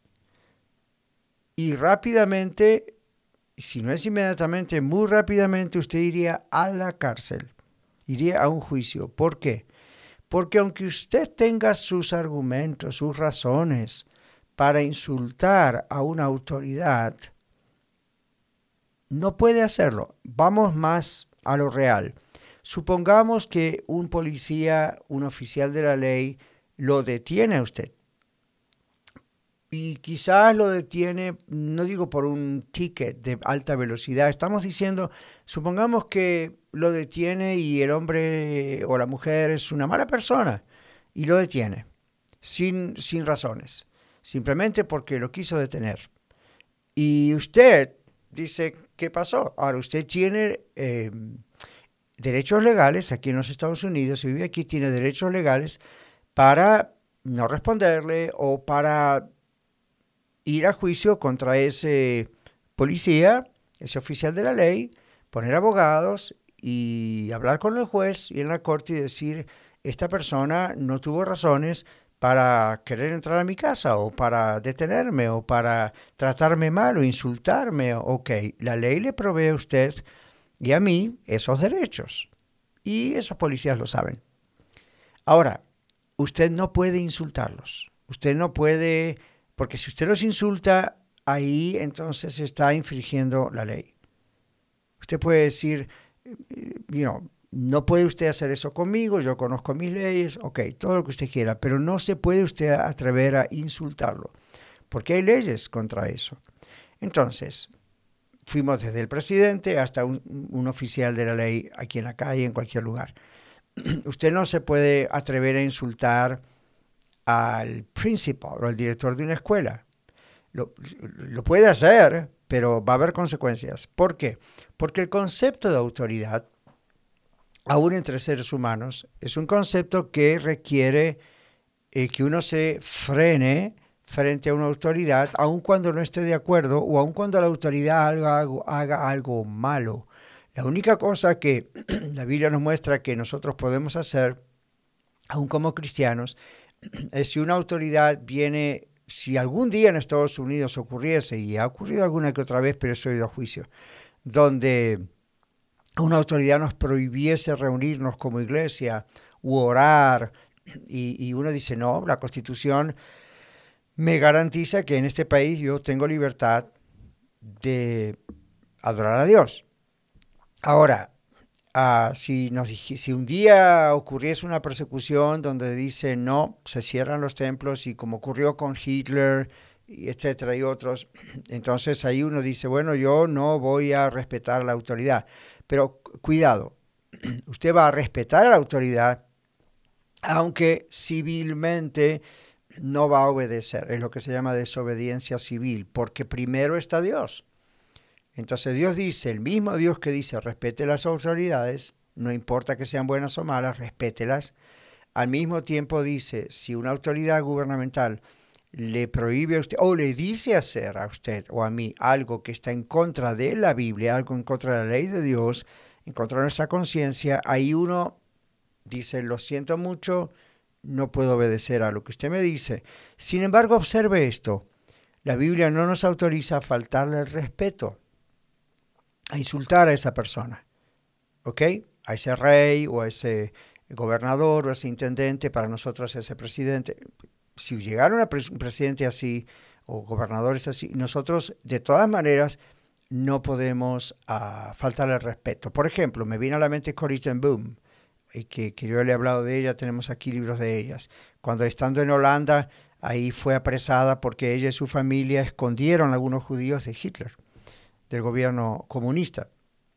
Y rápidamente, si no es inmediatamente, muy rápidamente usted iría a la cárcel, iría a un juicio. ¿Por qué? Porque aunque usted tenga sus argumentos, sus razones para insultar a una autoridad, no puede hacerlo. Vamos más a lo real. Supongamos que un policía, un oficial de la ley, lo detiene a usted. Y quizás lo detiene, no digo por un ticket de alta velocidad, estamos diciendo, supongamos que lo detiene y el hombre o la mujer es una mala persona y lo detiene, sin razones, simplemente porque lo quiso detener. Y usted dice, ¿qué pasó? Ahora usted tiene derechos legales aquí en los Estados Unidos, si vive aquí, tiene derechos legales para no responderle o para ir a juicio contra ese policía, ese oficial de la ley, poner abogados y hablar con el juez y en la corte y decir, esta persona no tuvo razones para querer entrar a mi casa o para detenerme o para tratarme mal o insultarme. Ok, la ley le provee a usted y a mí esos derechos y esos policías lo saben. Ahora, usted no puede insultarlos. Usted no puede, porque si usted los insulta, ahí entonces está infringiendo la ley. Usted puede decir, no puede usted hacer eso conmigo, yo conozco mis leyes, ok, todo lo que usted quiera, pero no se puede usted atrever a insultarlo, porque hay leyes contra eso. Entonces, fuimos desde el presidente hasta un oficial de la ley aquí en la calle, en cualquier lugar. Usted no se puede atrever a insultar al principal o al director de una escuela. Lo puede hacer, pero va a haber consecuencias. ¿Por qué? Porque el concepto de autoridad, aún entre seres humanos, es un concepto que requiere que uno se frene frente a una autoridad, aun cuando no esté de acuerdo o aun cuando la autoridad haga algo malo. La única cosa que la Biblia nos muestra que nosotros podemos hacer, aun como cristianos, es si una autoridad viene, si algún día en Estados Unidos ocurriese, y ha ocurrido alguna que otra vez, pero eso ha ido a juicio, donde una autoridad nos prohibiese reunirnos como iglesia u orar, y uno dice, no, la Constitución me garantiza que en este país yo tengo libertad de adorar a Dios. Ahora, si un día ocurriese una persecución donde dice no, se cierran los templos y como ocurrió con Hitler, y etcétera y otros, entonces ahí uno dice, bueno, yo no voy a respetar la autoridad. Pero cuidado, usted va a respetar a la autoridad, aunque civilmente no va a obedecer. Es lo que se llama desobediencia civil, porque primero está Dios. Entonces Dios dice, el mismo Dios que dice, respete las autoridades, no importa que sean buenas o malas, respételas. Al mismo tiempo dice, si una autoridad gubernamental le prohíbe a usted o le dice hacer a usted o a mí algo que está en contra de la Biblia, algo en contra de la ley de Dios, en contra de nuestra conciencia, ahí uno dice, lo siento mucho, no puedo obedecer a lo que usted me dice. Sin embargo, observe esto, la Biblia no nos autoriza a faltarle el respeto, a insultar a esa persona, ¿ok? A ese rey o a ese gobernador o a ese intendente, para nosotros ese presidente. Si llegara un presidente así o gobernadores así, nosotros de todas maneras no podemos faltarle el respeto. Por ejemplo, me viene a la mente Corrie ten Boom, que yo le he hablado de ella, tenemos aquí libros de ellas. Cuando estando en Holanda, ahí fue apresada porque ella y su familia escondieron a algunos judíos de Hitler, del gobierno comunista.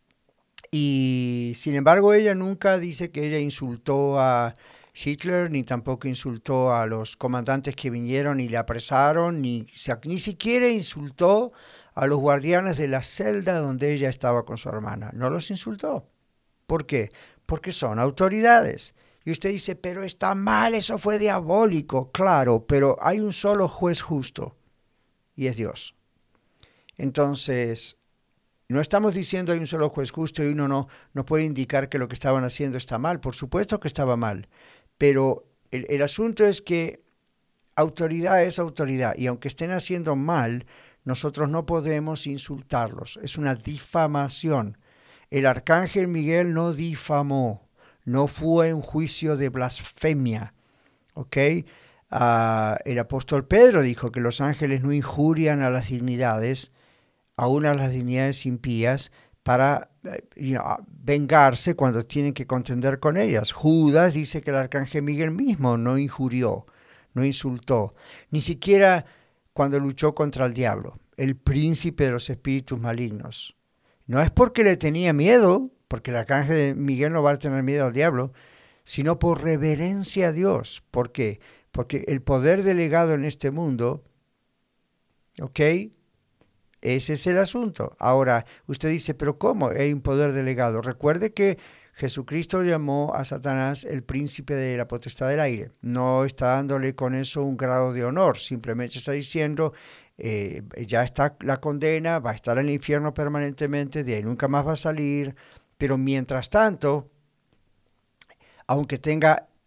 Y sin embargo, ella nunca dice que ella insultó a Hitler, ni tampoco insultó a los comandantes que vinieron y le apresaron, ni siquiera insultó a los guardianes de la celda donde ella estaba con su hermana. No los insultó. ¿Por qué? Porque son autoridades. Y usted dice, pero está mal, eso fue diabólico. Claro, pero hay un solo juez justo, y es Dios. Entonces, no estamos diciendo hay un solo juez justo y uno no puede indicar que lo que estaban haciendo está mal. Por supuesto que estaba mal. Pero el asunto es que autoridad es autoridad. Y aunque estén haciendo mal, nosotros no podemos insultarlos. Es una difamación. El arcángel Miguel no difamó. No fue un juicio de blasfemia. ¿Ok? El apóstol Pedro dijo que los ángeles no injurian a las dignidades, aún a las dignidades impías, para vengarse cuando tienen que contender con ellas. Judas dice que el arcángel Miguel mismo no injurió, no insultó, ni siquiera cuando luchó contra el diablo, el príncipe de los espíritus malignos. No es porque le tenía miedo, porque el arcángel Miguel no va a tener miedo al diablo, sino por reverencia a Dios. ¿Por qué? Porque el poder delegado en este mundo, ¿ok?, ese es el asunto. Ahora, usted dice, ¿pero cómo hay un poder delegado? Recuerde que Jesucristo llamó a Satanás el príncipe de la potestad del aire. No está dándole con eso un grado de honor, simplemente está diciendo, ya está la condena, va a estar en el infierno permanentemente, de ahí nunca más va a salir, pero mientras tanto, aunque tenga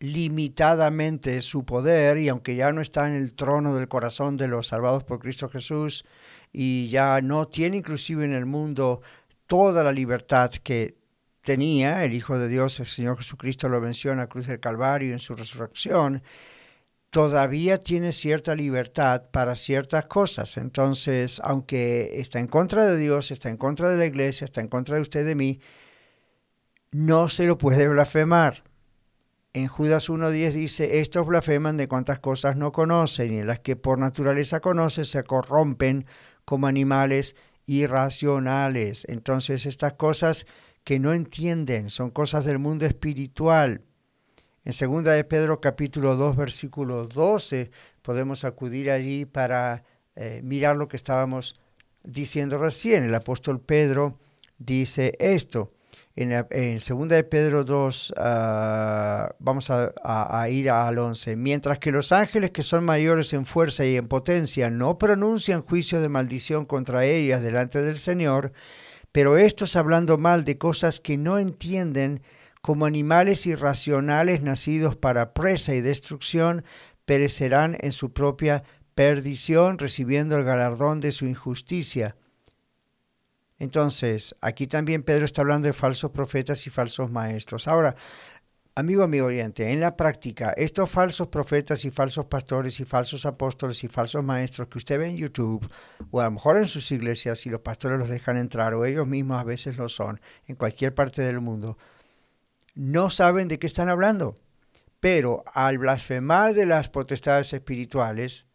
limitadamente su poder, y aunque ya no está en el trono del corazón de los salvados por Cristo Jesús, y ya no tiene inclusive en el mundo toda la libertad que tenía, el Hijo de Dios, el Señor Jesucristo lo venció en la cruz del Calvario y en su resurrección, todavía tiene cierta libertad para ciertas cosas. Entonces, aunque está en contra de Dios, está en contra de la iglesia, está en contra de usted y de mí, no se lo puede blasfemar. En Judas 1:10 dice, estos blasfeman de cuantas cosas no conocen, y en las que por naturaleza conocen se corrompen como animales irracionales. Entonces, estas cosas que no entienden son cosas del mundo espiritual. En 2 de Pedro capítulo 2 versículo 12 podemos acudir allí para mirar lo que estábamos diciendo recién. El apóstol Pedro dice esto. En 2 de Pedro 2, vamos a ir al 11. Mientras que los ángeles que son mayores en fuerza y en potencia no pronuncian juicio de maldición contra ellas delante del Señor, pero estos hablando mal de cosas que no entienden, como animales irracionales nacidos para presa y destrucción, perecerán en su propia perdición, recibiendo el galardón de su injusticia. Entonces, aquí también Pedro está hablando de falsos profetas y falsos maestros. Ahora, amigo oyente, en la práctica, estos falsos profetas y falsos pastores y falsos apóstoles y falsos maestros que usted ve en YouTube, o a lo mejor en sus iglesias, si los pastores los dejan entrar, o ellos mismos a veces lo son, en cualquier parte del mundo, no saben de qué están hablando. Pero al blasfemar de las potestades espirituales,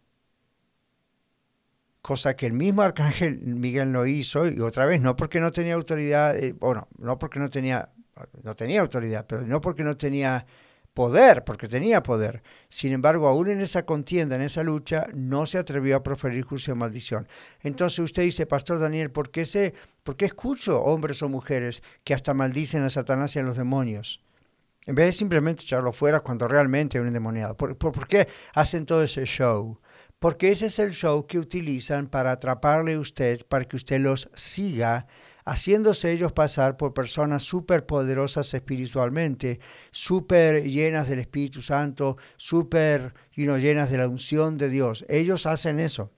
cosa que el mismo arcángel Miguel no hizo, y otra vez, no porque no tenía autoridad, no porque no tenía autoridad, pero no porque no tenía poder, porque tenía poder. Sin embargo, aún en esa contienda, en esa lucha, no se atrevió a proferir juicio de maldición. Entonces usted dice, Pastor Daniel, ¿por qué escucho hombres o mujeres que hasta maldicen a Satanás y a los demonios? En vez de simplemente echarlo fuera cuando realmente hay un endemoniado. ¿Por qué hacen todo ese show? Porque ese es el show que utilizan para atraparle a usted, para que usted los siga, haciéndose ellos pasar por personas súper poderosas espiritualmente, súper llenas del Espíritu Santo, súper llenas de la unción de Dios. Ellos hacen eso.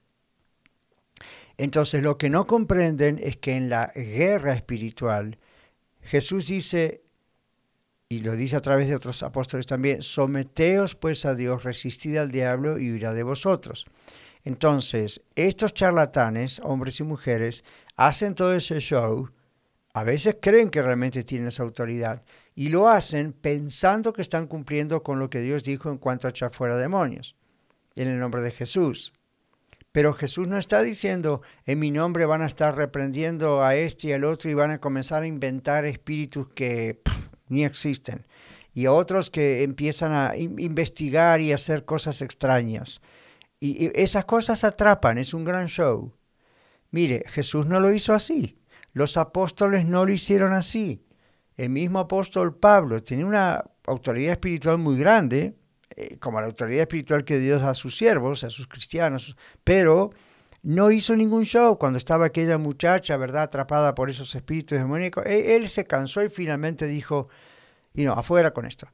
Entonces, lo que no comprenden es que en la guerra espiritual, Jesús dice, y lo dice a través de otros apóstoles también, someteos pues a Dios, resistid al diablo y huirá de vosotros. Entonces, estos charlatanes, hombres y mujeres, hacen todo ese show, a veces creen que realmente tienen esa autoridad, y lo hacen pensando que están cumpliendo con lo que Dios dijo en cuanto a echar fuera demonios, en el nombre de Jesús. Pero Jesús no está diciendo, en mi nombre van a estar reprendiendo a este y al otro y van a comenzar a inventar espíritus que ni existen, y a otros que empiezan a investigar y hacer cosas extrañas. Y esas cosas atrapan, es un gran show. Mire, Jesús no lo hizo así, los apóstoles no lo hicieron así. El mismo apóstol Pablo tenía una autoridad espiritual muy grande, como la autoridad espiritual que Dios da a sus siervos, a sus cristianos, pero no hizo ningún show. Cuando estaba aquella muchacha, ¿verdad?, atrapada por esos espíritus demoníacos, él se cansó y finalmente dijo, afuera con esto.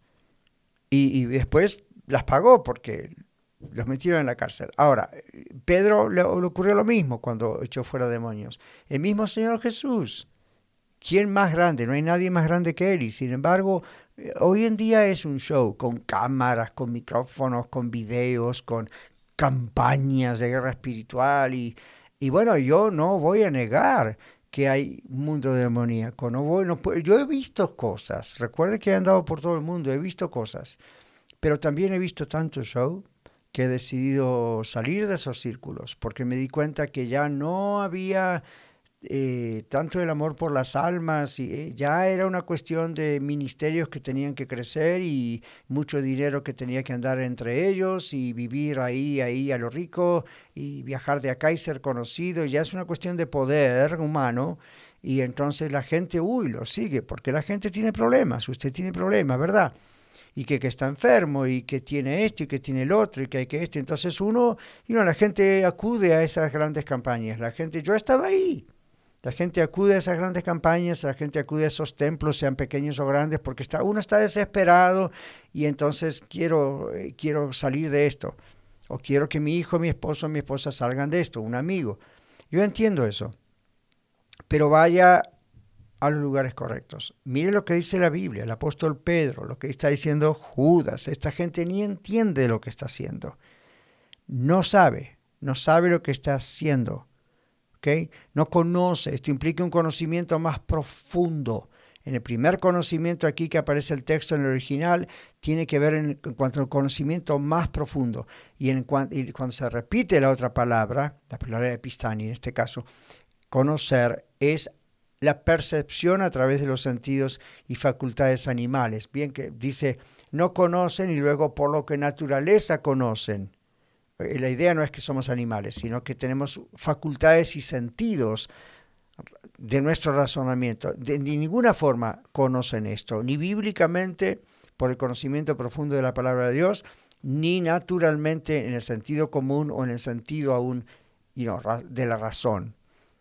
Y después las pagó porque los metieron en la cárcel. Ahora, Pedro le ocurrió lo mismo cuando echó fuera demonios. El mismo Señor Jesús. ¿Quién más grande? No hay nadie más grande que Él. Y sin embargo, hoy en día es un show con cámaras, con micrófonos, con videos, con campañas de guerra espiritual. Y bueno, yo no voy a negar que hay un mundo demoníaco. Yo he visto cosas. Recuerde que he andado por todo el mundo, he visto cosas. Pero también he visto tanto show que he decidido salir de esos círculos, porque me di cuenta que ya no había tanto el amor por las almas, y ya era una cuestión de ministerios que tenían que crecer y mucho dinero que tenía que andar entre ellos y vivir ahí a lo rico y viajar de acá y ser conocido. Ya es una cuestión de poder humano, y entonces la gente lo sigue porque la gente tiene problemas. Usted tiene problemas, ¿verdad? Y que está enfermo, y que tiene esto, y que tiene el otro, y que hay que esto. Entonces la gente acude a esas grandes campañas. Yo he estado ahí. La gente acude a esas grandes campañas, la gente acude a esos templos, sean pequeños o grandes, porque uno está desesperado y entonces quiero salir de esto. O quiero que mi hijo, mi esposo, mi esposa salgan de esto, un amigo. Yo entiendo eso. Pero vaya a los lugares correctos. Mire lo que dice la Biblia, el apóstol Pedro, lo que está diciendo Judas. Esta gente ni entiende lo que está haciendo. No sabe lo que está haciendo. ¿Okay? No conoce, esto implica un conocimiento más profundo. En el primer conocimiento aquí que aparece el texto en el original, tiene que ver en cuanto al conocimiento más profundo. Y cuando se repite la otra palabra, la palabra epistani en este caso, conocer es la percepción a través de los sentidos y facultades animales. Bien que dice, no conocen y luego por lo que naturaleza conocen. La idea no es que somos animales, sino que tenemos facultades y sentidos de nuestro razonamiento. De ninguna forma conocen esto, ni bíblicamente por el conocimiento profundo de la palabra de Dios, ni naturalmente en el sentido común o en el sentido aún de la razón.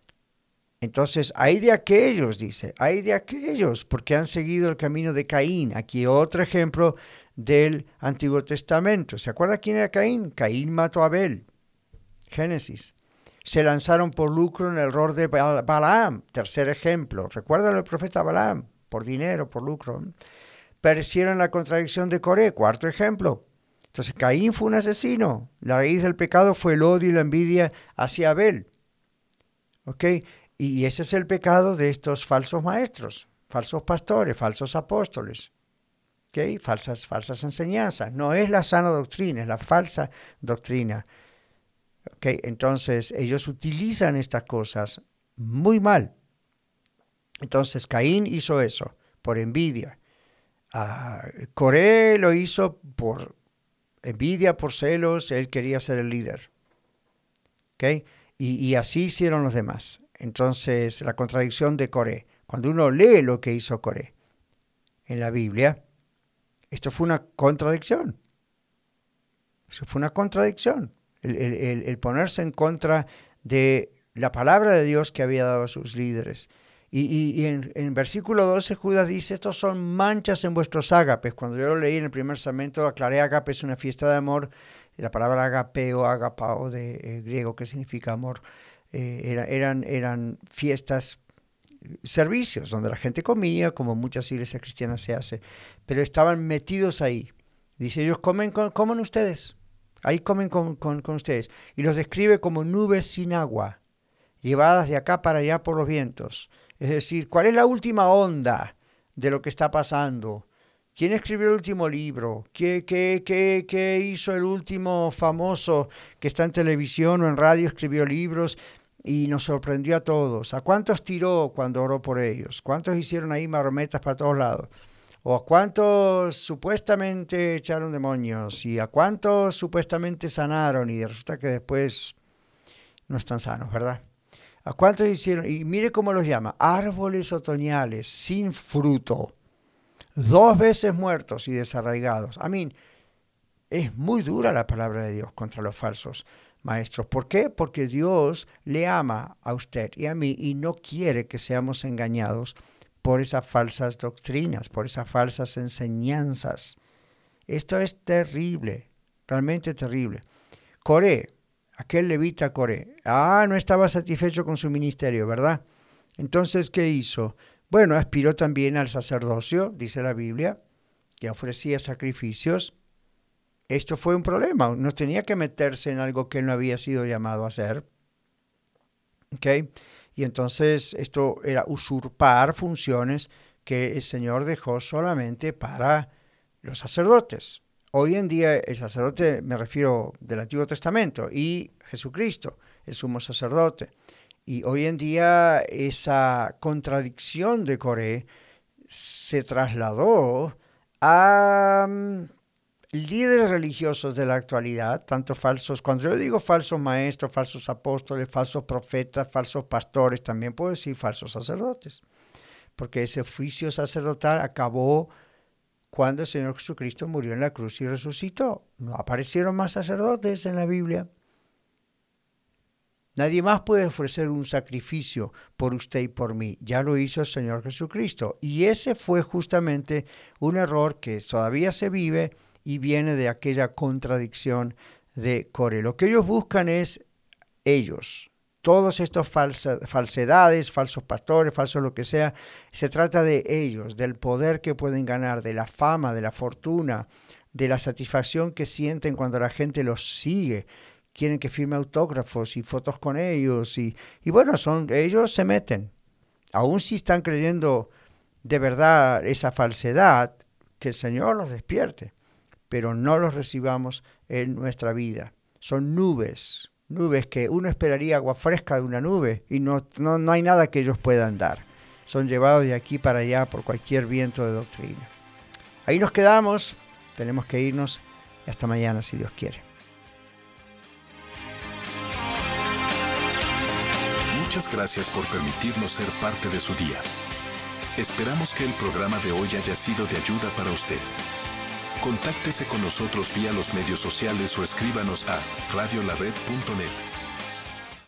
Entonces, hay de aquellos, dice, hay de aquellos, porque han seguido el camino de Caín. Aquí otro ejemplo del Antiguo Testamento. ¿Se acuerda quién era Caín? Caín mató a Abel. Génesis. Se lanzaron por lucro en el error de Balaam. Tercer ejemplo. ¿Recuerdan al profeta Balaam? Por dinero, por lucro. Perecieron la contradicción de Coré. Cuarto ejemplo. Entonces, Caín fue un asesino. La raíz del pecado fue el odio y la envidia hacia Abel. ¿Ok? Y ese es el pecado de estos falsos maestros, falsos pastores, falsos apóstoles. ¿Okay? Falsas enseñanzas. No es la sana doctrina, es la falsa doctrina. ¿Okay? Entonces, ellos utilizan estas cosas muy mal. Entonces, Caín hizo eso por envidia. Coré lo hizo por envidia, por celos. Él quería ser el líder. ¿Okay? Y así hicieron los demás. Entonces, la contradicción de Coré. Cuando uno lee lo que hizo Coré en la Biblia, esto fue una contradicción. Eso fue una contradicción. El ponerse en contra de la palabra de Dios que había dado a sus líderes. Y en versículo 12 Judas dice, estos son manchas en vuestros ágapes. Cuando yo lo leí en el primer segmento, aclaré ágape es una fiesta de amor. La palabra agapeo, agapao de griego, que significa amor, eran fiestas, servicios donde la gente comía, como muchas iglesias cristianas se hace, pero estaban metidos ahí. Dice, ellos comen ustedes, ahí comen con ustedes. Y los describe como nubes sin agua, llevadas de acá para allá por los vientos. Es decir, ¿cuál es la última onda de lo que está pasando? ¿Quién escribió el último libro? ¿Qué hizo el último famoso que está en televisión o en radio, escribió libros y nos sorprendió a todos? ¿A cuántos tiró cuando oró por ellos? ¿Cuántos hicieron ahí marometas para todos lados? ¿O a cuántos supuestamente echaron demonios? ¿Y a cuántos supuestamente sanaron? Y resulta que después no están sanos, ¿verdad? ¿A cuántos hicieron? Y mire cómo los llama. Árboles otoñales sin fruto. 2 veces muertos y desarraigados. Es muy dura la palabra de Dios contra los falsos maestros. ¿Por qué? Porque Dios le ama a usted y a mí y no quiere que seamos engañados por esas falsas doctrinas, por esas falsas enseñanzas. Esto es terrible, realmente terrible. Coré, aquel levita Coré, no estaba satisfecho con su ministerio, ¿verdad? Entonces, ¿qué hizo? Bueno, aspiró también al sacerdocio, dice la Biblia, que ofrecía sacrificios. Esto fue un problema, no tenía que meterse en algo que él no había sido llamado a hacer. ¿Okay? Y entonces esto era usurpar funciones que el Señor dejó solamente para los sacerdotes. Hoy en día el sacerdote, me refiero del Antiguo Testamento, y Jesucristo, el sumo sacerdote. Y hoy en día esa contradicción de Coré se trasladó a líderes religiosos de la actualidad, tanto falsos, cuando yo digo falsos maestros, falsos apóstoles, falsos profetas, falsos pastores, también puedo decir falsos sacerdotes, porque ese oficio sacerdotal acabó cuando el Señor Jesucristo murió en la cruz y resucitó. No aparecieron más sacerdotes en la Biblia. Nadie más puede ofrecer un sacrificio por usted y por mí. Ya lo hizo el Señor Jesucristo. Y ese fue justamente un error que todavía se vive y viene de aquella contradicción de Coré. Lo que ellos buscan es ellos. Todos estos falsedades, falsos pastores, falsos lo que sea, se trata de ellos, del poder que pueden ganar, de la fama, de la fortuna, de la satisfacción que sienten cuando la gente los sigue. Quieren que firme autógrafos y fotos con ellos. Y bueno, ellos se meten. Aún si están creyendo de verdad esa falsedad, que el Señor los despierte. Pero no los recibamos en nuestra vida. Son nubes que uno esperaría agua fresca de una nube y no hay nada que ellos puedan dar. Son llevados de aquí para allá por cualquier viento de doctrina. Ahí nos quedamos. Tenemos que irnos. Hasta mañana, si Dios quiere. Muchas gracias por permitirnos ser parte de su día. Esperamos que el programa de hoy haya sido de ayuda para usted. Contáctese con nosotros vía los medios sociales o escríbanos a radiolared.net.